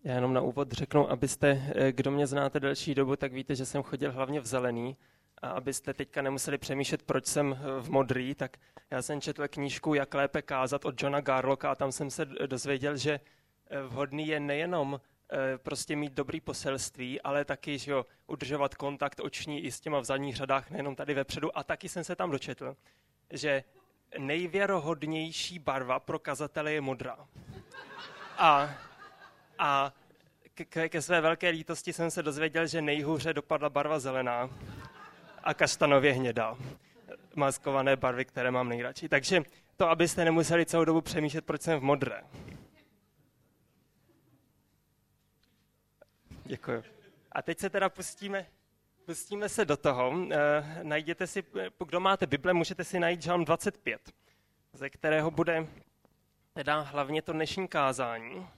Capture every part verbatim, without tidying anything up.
Já jenom na úvod řeknu, abyste, kdo mě znáte delší dobu, tak víte, že jsem chodil hlavně v zelený. A abyste teďka nemuseli přemýšlet, proč jsem v modrý, tak já jsem četl knížku Jak lépe kázat od Johna Garlocka a tam jsem se dozvěděl, že vhodný je nejenom prostě mít dobrý poselství, ale taky, že jo, udržovat kontakt oční i s těma v zadních řadách, nejenom tady vepředu. A taky jsem se tam dočetl, že nejvěrohodnější barva pro kazatele je modrá. A, a ke, ke své velké lítosti jsem se dozvěděl, že nejhůře dopadla barva zelená a kastanově hnědá. Maskované barvy, které mám nejradši. Takže to, abyste nemuseli celou dobu přemýšlet, proč jsem v modré. Děkuji. A teď se teda pustíme, pustíme se do toho. E, najděte si, kdo máte Bible, můžete si najít Žalm dvacet pět, ze kterého bude teda hlavně to dnešní kázání.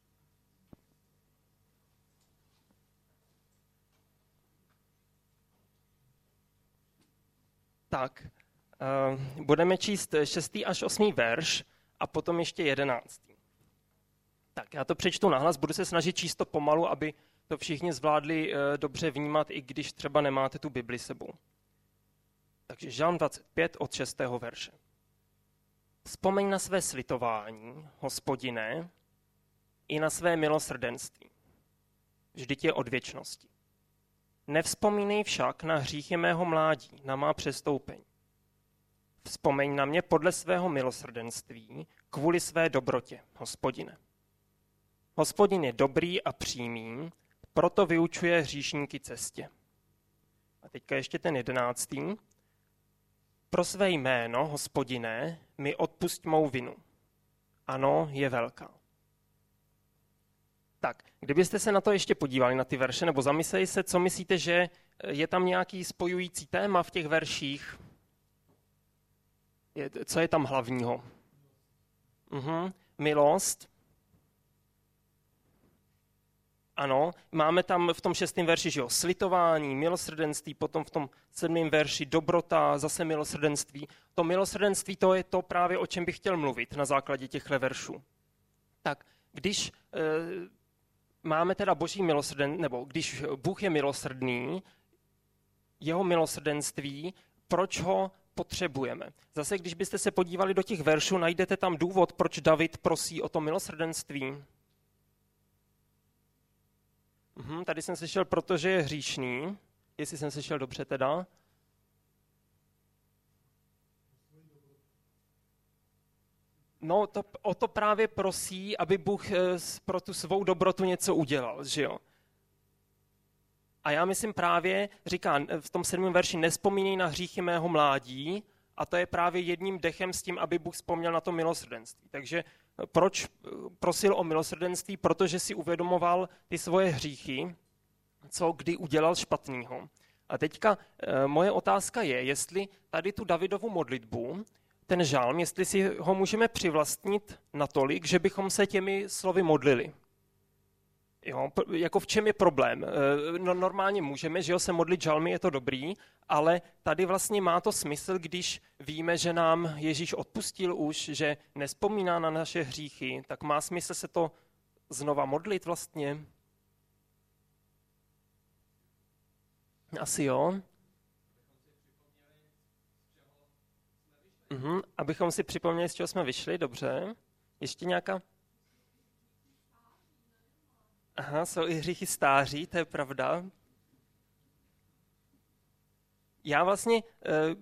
Tak, uh, budeme číst šestý až osmý verš a potom ještě jedenáctý. Tak, já to přečtu nahlas, budu se snažit číst to pomalu, aby to všichni zvládli uh, dobře vnímat, i když třeba nemáte tu Bibli sebou. Takže Žalm dvacet pět od šestého verše. Vzpomeň na své slitování, Hospodine, i na své milosrdenství. Vždyť je od věčnosti. Nevzpomínej však na hříchy mého mládí, na má přestoupení. Vzpomeň na mě podle svého milosrdenství, kvůli své dobrotě, Hospodine. Hospodin je dobrý a přímý, proto vyučuje hříšníky cestě. A teďka ještě ten jedenáctý. Pro své jméno, Hospodine, mi odpusť mou vinu. Ano, je velká. Tak, kdybyste se na to ještě podívali, na ty verše, nebo zamysleli se, co myslíte, že je tam nějaký spojující téma v těch verších? Je, co je tam hlavního? Mhm. Milost. Ano, máme tam v tom šestém verši, že jo, slitování, milosrdenství, potom v tom sedmém verši dobrota, zase milosrdenství. To milosrdenství, to je to právě, o čem bych chtěl mluvit na základě těchto veršů. Tak, když e, máme teda boží milosrden, nebo když Bůh je milosrdný, jeho milosrdenství, proč ho potřebujeme? Zase, když byste se podívali do těch veršů, najdete tam důvod, proč David prosí o to milosrdenství. Mhm, tady jsem slyšel, protože je hříšný. Jestli jsem slyšel dobře teda. No, to, o to právě prosí, aby Bůh pro tu svou dobrotu něco udělal, že jo? A já myslím právě, říká v tom sedmém verši, nevzpomínej na hříchy mého mládí, a to je právě jedním dechem s tím, aby Bůh vzpomněl na to milosrdenství. Takže proč prosil o milosrdenství? Protože si uvědomoval ty svoje hříchy, co kdy udělal špatného. A teďka moje otázka je, jestli tady tu Davidovu modlitbu, ten žalm, jestli si ho můžeme přivlastnit natolik, že bychom se těmi slovy modlili. Jo, jako v čem je problém? No, normálně můžeme, že jo, se modlit žalmy, je to dobrý, ale tady vlastně má to smysl, když víme, že nám Ježíš odpustil už, že nespomíná na naše hříchy, tak má smysl se to znova modlit vlastně? Asi jo. Mhm, abychom si připomněli, z čeho jsme vyšli, dobře. Ještě nějaká? Aha, jsou i hříchy stáří, to je pravda. Já vlastně, eh,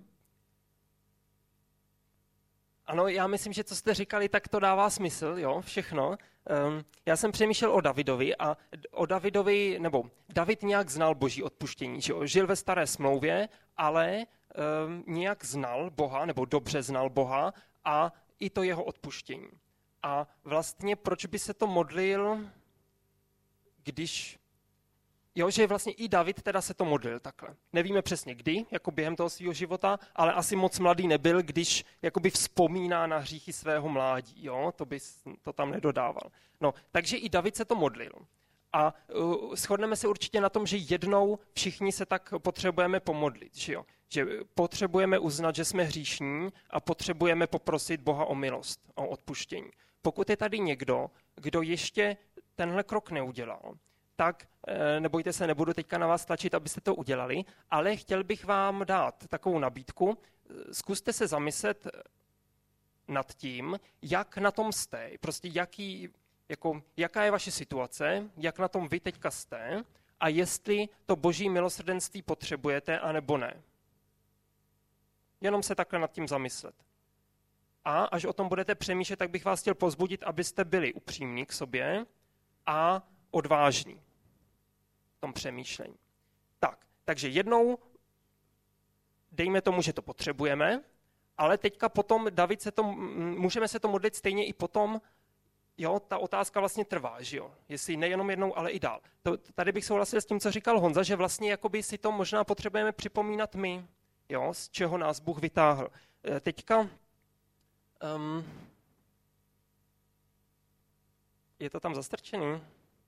ano, já myslím, že co jste říkali, tak to dává smysl, jo, všechno. Eh, já jsem přemýšlel o Davidovi a o Davidovi, nebo David nějak znal boží odpuštění, že jo, žil ve staré smlouvě, ale eh, nějak znal Boha, nebo dobře znal Boha a i to jeho odpuštění. A vlastně proč by se to modlil, když, jo, že vlastně i David teda se to modlil takhle. Nevíme přesně kdy, jako během toho svého života, ale asi moc mladý nebyl, když jakoby vzpomíná na hříchy svého mládí, jo, to by to tam nedodával. No, takže i David se to modlil. A uh, shodneme se určitě na tom, že jednou všichni se tak potřebujeme pomodlit, že jo, že potřebujeme uznat, že jsme hříšní a potřebujeme poprosit Boha o milost, o odpuštění. Pokud je tady někdo, kdo ještě tenhle krok neudělal, tak nebojte se, nebudu teďka na vás tlačit, abyste to udělali, ale chtěl bych vám dát takovou nabídku. Zkuste se zamyslet nad tím, jak na tom jste, prostě jaký, jako, jaká je vaše situace, jak na tom vy teďka jste a jestli to boží milosrdenství potřebujete, anebo ne. Jenom se takhle nad tím zamyslet. A až o tom budete přemýšlet, tak bych vás chtěl pozbudit, abyste byli upřímní k sobě a odvážní v tom přemýšlení. Tak, takže jednou dejme tomu, že to potřebujeme, ale teďka potom, David, se to, můžeme se to modlit stejně i potom, jo, ta otázka vlastně trvá, že jo, jestli nejenom jednou, ale i dál. To, tady bych souhlasil s tím, co říkal Honza, že vlastně jakoby si to možná potřebujeme připomínat my, jo, z čeho nás Bůh vytáhl. Teďka um, je to tam zastrčený?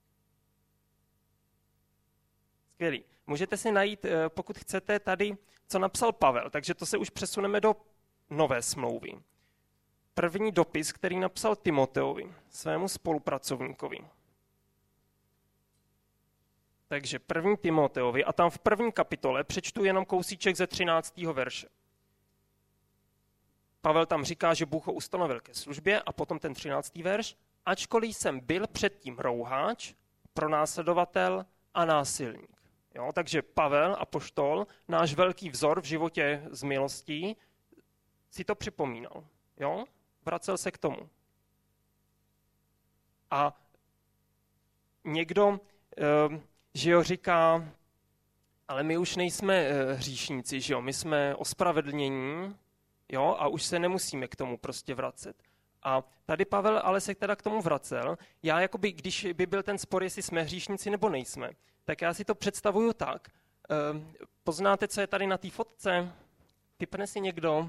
Skvělý. Můžete si najít, pokud chcete, tady, co napsal Pavel, takže to se už přesuneme do nové smlouvy. První dopis, který napsal Timoteovi, svému spolupracovníkovi. Takže první Timoteovi, a tam v první kapitole přečtu jenom kousíček ze třináctého verše. Pavel tam říká, že Bůh ho ustanovil ke službě a potom ten třináctý verš. Ačkoliv jsem byl předtím rouháč, pronásledovatel a násilník. Jo, takže Pavel, apoštol, náš velký vzor v životě z milostí, si to připomínal. Jo? Vracel se k tomu. A někdo, že jo, říká, ale my už nejsme hříšníci, že jo, my jsme ospravedlnění, jo, a už se nemusíme k tomu prostě vracet. A tady Pavel ale se teda k tomu vracel. Já jakoby, když by byl ten spor, jestli jsme hříšníci nebo nejsme, tak já si to představuju tak. Poznáte, co je tady na té fotce? Typne si někdo?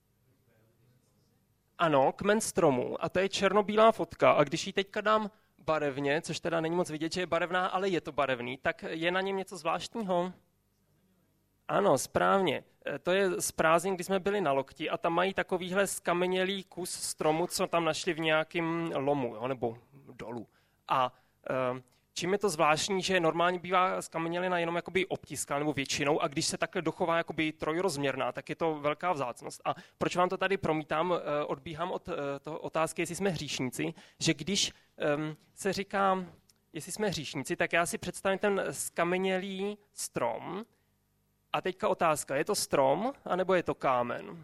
Ano, kmen stromu. A to je černobílá fotka. A když ji teďka dám barevně, což teda není moc vidět, že je barevná, ale je to barevný, tak je na něm něco zvláštního? Ano, správně. To je z prázdnin, kdy jsme byli na Lokti a tam mají takovýhle skamenělý kus stromu, co tam našli v nějakém lomu, jo, nebo dolu. A e, čím je to zvláštní, že normálně bývá skamenělina jenom jakoby obtiská nebo většinou a když se takhle dochová jakoby trojrozměrná, tak je to velká vzácnost. A proč vám to tady promítám, e, odbíhám od e, toho otázky, jestli jsme hříšníci, že když e, se říká, jestli jsme hříšníci, tak já si představím ten skamenělý strom. A teďka otázka, je to strom, anebo je to kámen?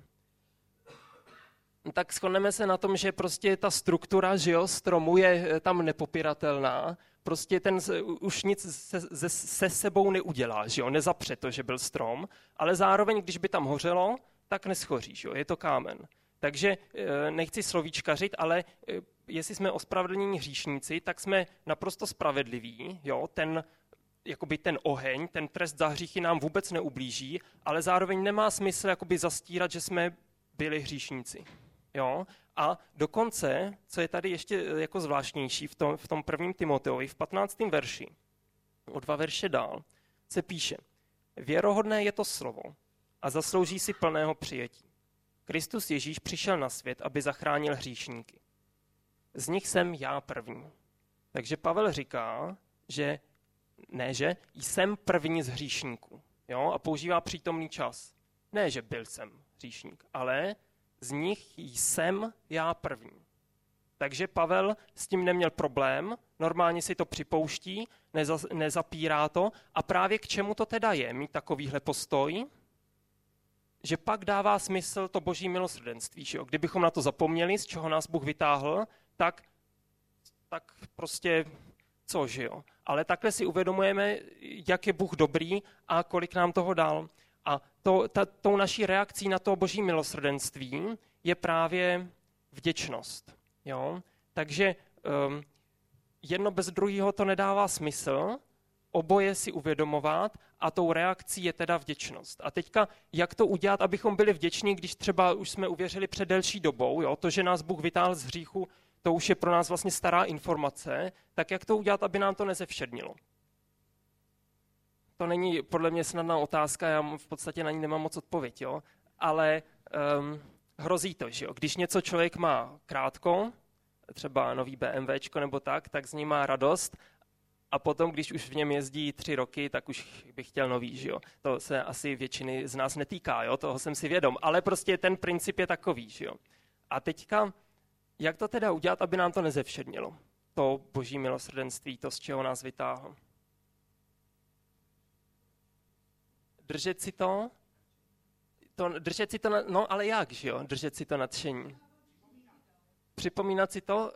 Tak shodneme se na tom, že prostě ta struktura, že jo, stromu je tam nepopiratelná. Prostě ten už nic se, se, se sebou neudělá, že jo, nezapře to, že byl strom, ale zároveň, když by tam hořelo, tak neschoří, že jo, je to kámen. Takže nechci slovíčkařit, ale jestli jsme ospravedlnění hříšníci, tak jsme naprosto spravedliví, jo, ten jakoby ten oheň, ten trest za hříchy nám vůbec neublíží, ale zároveň nemá smysl jakoby zastírat, že jsme byli hříšníci. Jo? A dokonce, co je tady ještě jako zvláštnější v tom, v tom prvním Timoteovi, v patnáctém verši, o dva verše dál, se píše, věrohodné je to slovo a zaslouží si plného přijetí. Kristus Ježíš přišel na svět, aby zachránil hříšníky. Z nich jsem já první. Takže Pavel říká, že ne, že jsem první z hříšníků. Jo? A používá přítomný čas. Ne, že byl jsem hříšník, ale z nich jsem já první. Takže Pavel s tím neměl problém, normálně si to připouští, neza, nezapírá to. A právě k čemu to teda je, mít takovýhle postoj? Že pak dává smysl to boží milosrdenství. Že jo? Kdybychom na to zapomněli, z čeho nás Bůh vytáhl, tak, tak prostě co, že jo? Ale takhle si uvědomujeme, jak je Bůh dobrý a kolik nám toho dal. A to, ta, tou naší reakcí na to boží milosrdenství je právě vděčnost. Jo? Takže um, jedno bez druhého to nedává smysl, oboje si uvědomovat a tou reakcí je teda vděčnost. A teďka, jak to udělat, abychom byli vděční, když třeba už jsme uvěřili před delší dobou, jo? To, že nás Bůh vytáhl z hříchu, to už je pro nás vlastně stará informace, tak jak to udělat, aby nám to nezevšednilo? To není podle mě snadná otázka, já v podstatě na ní nemám moc odpověď, jo? Ale um, hrozí to, že jo? Když něco člověk má krátko, třeba nový BMWčko nebo tak, tak z něj má radost. A potom, když už v něm jezdí tři roky, tak už bych chtěl nový, že jo. To se asi většiny z nás netýká, jo, toho jsem si vědom. Ale prostě ten princip je takový, že jo. A teďka, jak to teda udělat, aby nám to nezevšednilo? To boží milosrdenství, to, z čeho nás vytáhl. Držet si to, to držet si to, no ale jak, že jo, držet si to nadšení. Připomínat si to,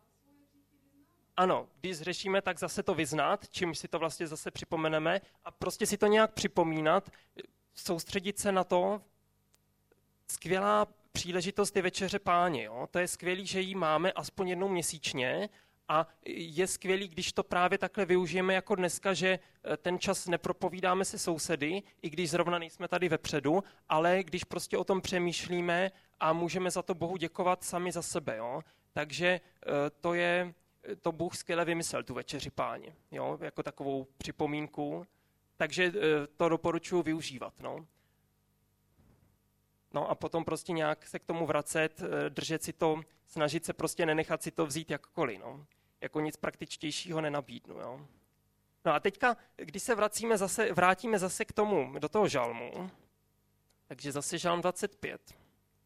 ano, když zřešíme, tak zase to vyznat, čím si to vlastně zase připomeneme a prostě si to nějak připomínat, soustředit se na to. Skvělá příležitost je večeře Páně, jo? To je skvělý, že ji máme aspoň jednou měsíčně a je skvělý, když to právě takhle využijeme jako dneska, že ten čas nepropovídáme se sousedy, i když zrovna nejsme tady vepředu, ale když prostě o tom přemýšlíme a můžeme za to Bohu děkovat sami za sebe, jo? Takže to je... To Bůh skvěle vymyslel, tu večeři Páně, jo, jako takovou připomínku, takže to doporučuji využívat, no. No a potom prostě nějak se k tomu vracet, držet si to, snažit se prostě nenechat si to vzít jakkoliv, no. Jako nic praktičtějšího nenabídnu, jo. No a teďka, když se vracíme zase, vrátíme zase k tomu, do toho žalmu, takže zase žalm dvacet pět.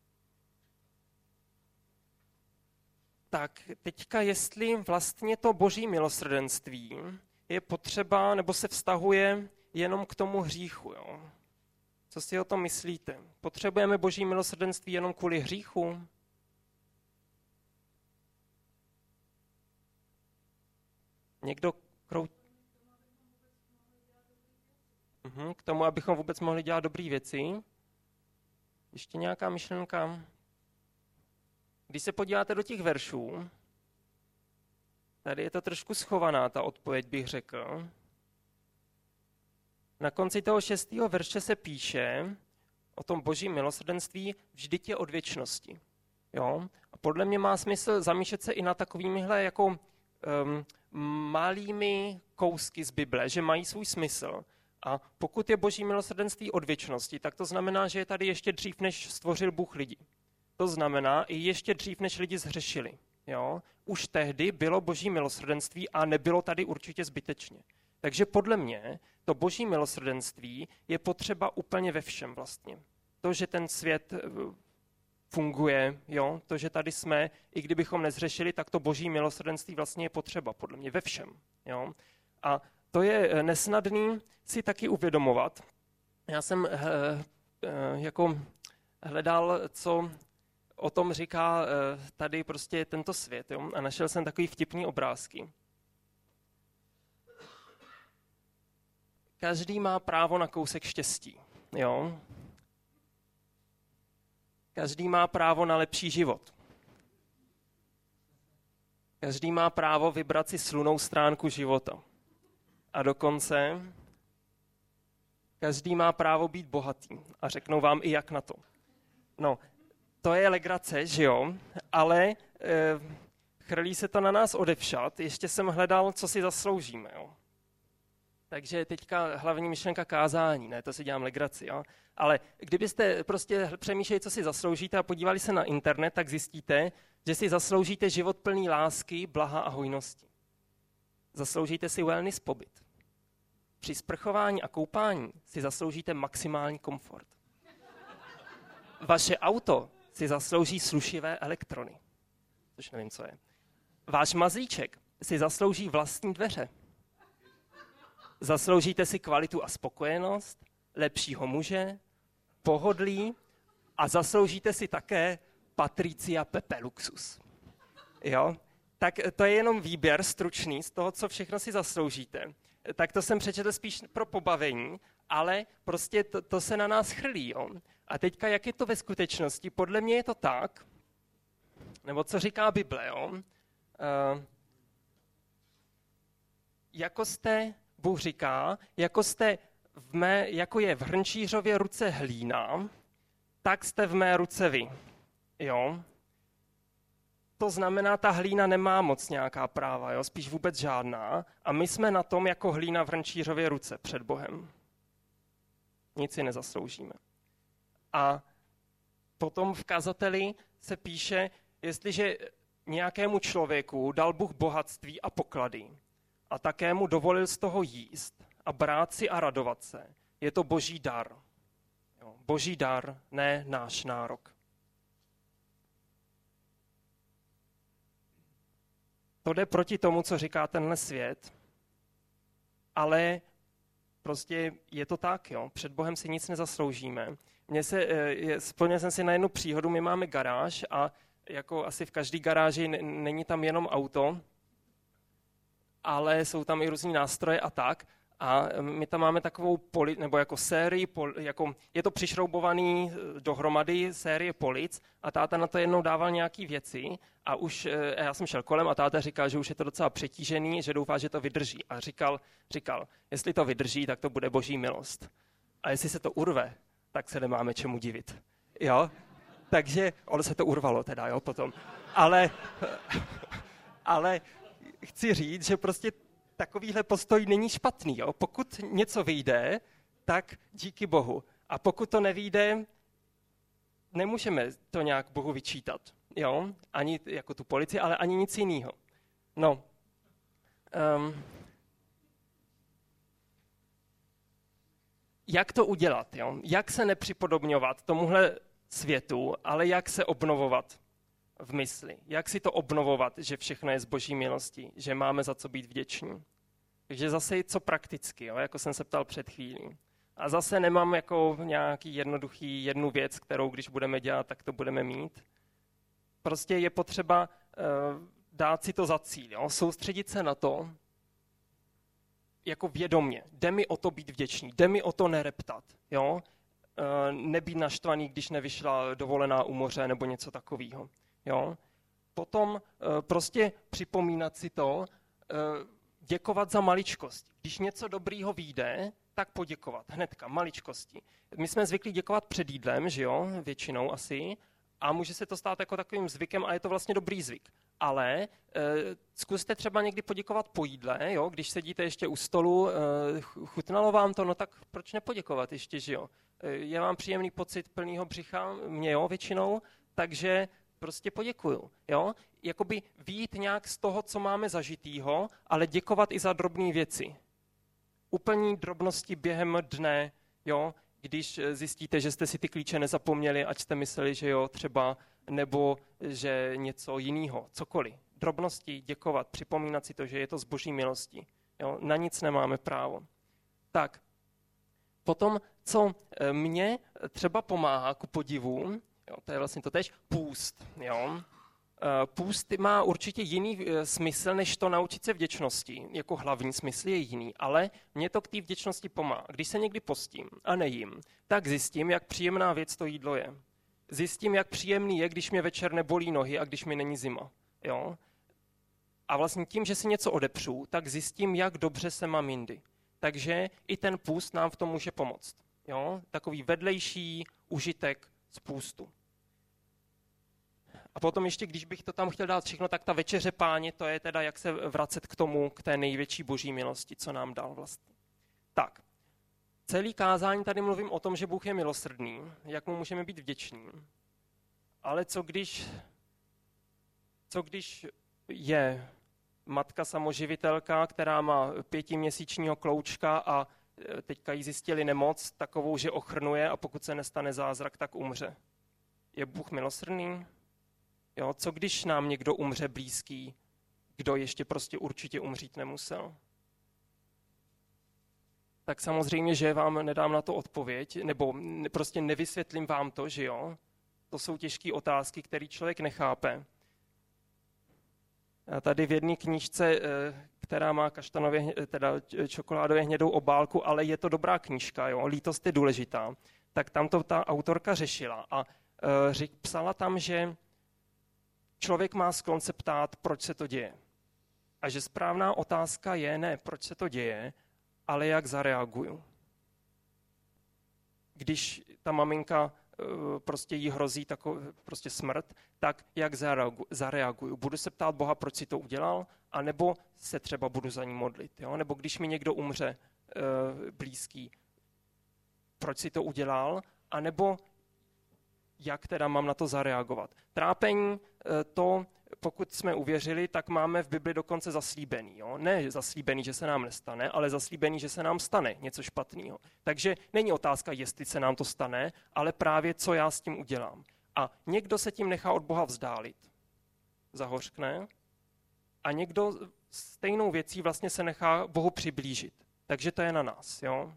Tak teďka, jestli vlastně to boží milosrdenství je potřeba, nebo se vztahuje jenom k tomu hříchu, jo? Co si o tom myslíte? Potřebujeme boží milosrdenství jenom kvůli hříchu? Někdo krout... uhum, k tomu, abychom vůbec mohli dělat dobré věci? Ještě nějaká myšlenka? Když se podíváte do těch veršů, tady je to trošku schovaná, ta odpověď, bych řekl. Na konci toho šestého verše se píše o tom božím milosrdenství vždyť je od věčnosti. Jo? A podle mě má smysl zamýšlet se i na takovýmihle jako um, malými kousky z Bible, že mají svůj smysl. A pokud je boží milosrdenství od věčnosti, tak to znamená, že je tady ještě dřív, než stvořil Bůh lidi. To znamená i ještě dřív, než lidi zhřešili. Jo? Už tehdy bylo boží milosrdenství a nebylo tady určitě zbytečně. Takže podle mě to boží milosrdenství je potřeba úplně ve všem vlastně. To, že ten svět funguje, jo? To, že tady jsme, i kdybychom nezhřešili, tak to boží milosrdenství vlastně je potřeba podle mě ve všem. Jo? A to je nesnadný si taky uvědomovat. Já jsem eh, eh, jako hledal, co o tom říká tady prostě tento svět, jo? A našel jsem takový vtipný obrázky. Každý má právo na kousek štěstí, jo? Každý má právo na lepší život. Každý má právo vybrat si slunnou stránku života. A dokonce každý má právo být bohatý. A řeknou vám i jak na to. No, to je legrace, že jo, ale e, chrlí se to na nás odevšat. Ještě jsem hledal, co si zasloužíme, jo. Takže teďka hlavní myšlenka kázání, ne, to si dělám legraci, jo. Ale kdybyste prostě přemýšleli, co si zasloužíte a podívali se na internet, tak zjistíte, že si zasloužíte život plný lásky, blaha a hojnosti. Zasloužíte si wellness pobyt. Při sprchování a koupání si zasloužíte maximální komfort. Vaše auto si zaslouží slušivé elektrony, což nevím, co je. Váš mazlíček si zaslouží vlastní dveře. Zasloužíte si kvalitu a spokojenost, lepšího muže, pohodlí a zasloužíte si také Patricia Pepe luxus. Jo? Tak to je jenom výběr stručný z toho, co všechno si zasloužíte. Tak to jsem přečetl spíš pro pobavení, ale prostě to, to se na nás chrlí. Jo? A teďka, jak je to ve skutečnosti? Podle mě je to tak, nebo co říká Bible, jo? Uh, jako jste, Bůh říká, jako jste v mé, jako je v hrnčířově ruce hlína, tak jste v mé ruce vy. Jo? To znamená, ta hlína nemá moc nějaká práva, jo? Spíš vůbec žádná. A my jsme na tom jako hlína v hrnčířově ruce před Bohem. Nic si nezasloužíme. A potom v kazateli se píše, jestliže nějakému člověku dal Bůh bohatství a poklady a také mu dovolil z toho jíst a brát si a radovat se, je to boží dar. Jo, boží dar, ne náš nárok. To jde proti tomu, co říká tenhle svět, ale prostě je to tak, jo. Před Bohem si nic nezasloužíme. Mně se, je, vzpomněl jsem si na jednu příhodu, my máme garáž a jako asi v každé garáži n- není tam jenom auto, ale jsou tam i různý nástroje a tak. A my tam máme takovou poli, nebo jako sérii, pol, jako je to přišroubovaný dohromady série polic a táta na to jednou dával nějaký věci a už já jsem šel kolem a táta říkal, že už je to docela přetížený, že doufá, že to vydrží. A říkal, říkal, jestli to vydrží, tak to bude boží milost. A jestli se to urve, tak se nemáme čemu divit. Jo? Takže ono se to urvalo teda, jo, potom. Ale, ale chci říct, že prostě takovýhle postoj není špatný. Jo? Pokud něco vyjde, tak díky Bohu. A pokud to nevyjde, nemůžeme to nějak Bohu vyčítat. Jo? Ani jako tu policii, ale ani nic jiného. No. Um, jak to udělat? Jo? Jak se nepřipodobňovat tomuhle světu, ale jak se obnovovat v mysli? Jak si to obnovovat, že všechno je z boží milosti, že máme za co být vděční? Takže zase co prakticky, jo? Jako jsem se ptal před chvílí. A zase nemám jako nějaký jednoduchý jednu věc, kterou když budeme dělat, tak to budeme mít. Prostě je potřeba uh, dát si to za cíl, jo? Soustředit se na to jako vědomě. Jde mi o to být vděčný, jde mi o to nereptat, jo? Uh, nebýt naštvaný, když nevyšla dovolená u moře nebo něco takového. Jo? Potom uh, prostě připomínat si to, uh, děkovat za maličkosti. Když něco dobrýho vyjde, tak poděkovat. Hnedka, maličkosti. My jsme zvyklí děkovat před jídlem, že jo, většinou asi, a může se to stát jako takovým zvykem a je to vlastně dobrý zvyk. Ale e, zkuste třeba někdy poděkovat po jídle, jo, když sedíte ještě u stolu, e, chutnalo vám to, no tak proč nepoděkovat ještě, že jo. E, je vám příjemný pocit plného břicha, mě jo, většinou, takže prostě poděkuju, jo. Jakoby vyjít nějak z toho, co máme zažitýho, ale děkovat i za drobné věci. Úplní drobnosti během dne, jo, když zjistíte, že jste si ty klíče nezapomněli, ať jste mysleli, že jo, třeba, nebo že něco jiného, cokoliv. Drobnosti, děkovat, připomínat si to, že je to z boží milosti. Jo, na nic nemáme právo. Tak, potom, co mě třeba pomáhá ku podivu, jo, to je vlastně to tež, půst, jo. Půst má určitě jiný smysl, než to naučit se vděčnosti. Jako hlavní smysl je jiný, ale mě to k té vděčnosti pomáhá. Když se někdy postím a nejím, tak zjistím, jak příjemná věc to jídlo je. Zjistím, jak příjemný je, když mě večer nebolí nohy a když mi není zima. Jo? A vlastně tím, že si něco odepřu, tak zjistím, jak dobře se mám jindy. Takže i ten půst nám v tom může pomoct. Jo? Takový vedlejší užitek z půstu. A potom ještě, když bych to tam chtěl dát všechno, tak ta večeře Páně, to je teda, jak se vracet k tomu, k té největší boží milosti, co nám dal vlastně. Tak, celý kázání tady mluvím o tom, že Bůh je milosrdný, jak mu můžeme být vděční. Ale co když, co když je matka samoživitelka, která má pětiměsíčního kloučka a teďka jí zjistili nemoc takovou, že ochrnuje a pokud se nestane zázrak, tak umře. Je Bůh milosrdný? Jo, co když nám někdo umře blízký, kdo ještě prostě určitě umřít nemusel? Tak samozřejmě, že vám nedám na to odpověď, nebo prostě nevysvětlím vám to, že jo? To jsou těžké otázky, které člověk nechápe. A tady v jedné knížce, která má kaštanově, teda čokoládově hnědou obálku, ale je to dobrá knížka, jo? Lítost je důležitá, tak tam to ta autorka řešila a řek, psala tam, že člověk má sklon se ptát, proč se to děje. A že správná otázka je ne, proč se to děje, ale jak zareaguju. Když ta maminka prostě jí hrozí takový, prostě smrt, tak jak zareaguju. Budu se ptát Boha, proč si to udělal, anebo se třeba budu za ní modlit. Jo? Nebo když mi někdo umře blízký, proč si to udělal, anebo jak teda mám na to zareagovat. Trápení to pokud jsme uvěřili, tak máme v Bibli dokonce zaslíbený. Jo? Ne zaslíbený, že se nám nestane, ale zaslíbený, že se nám stane něco špatného. Takže není otázka, jestli se nám to stane, ale právě co já s tím udělám. A někdo se tím nechá od Boha vzdálit, zahořkne, a někdo stejnou věcí vlastně se nechá Bohu přiblížit. Takže to je na nás. Jo?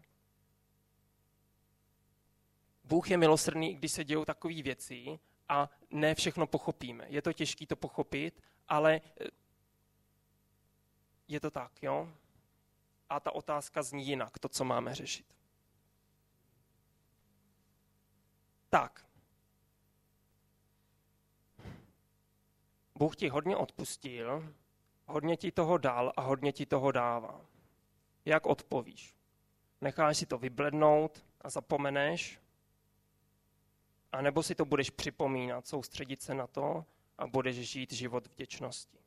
Bůh je milosrdný, když se dějou takové věci a ne všechno pochopíme. Je to těžké to pochopit, ale je to tak. Jo? A ta otázka zní jinak, to, co máme řešit. Tak. Bůh ti hodně odpustil, hodně ti toho dal a hodně ti toho dává. Jak odpovíš? Necháš si to vyblednout a zapomeneš? A nebo si to budeš připomínat, soustředit se na to a budeš žít život vděčnosti?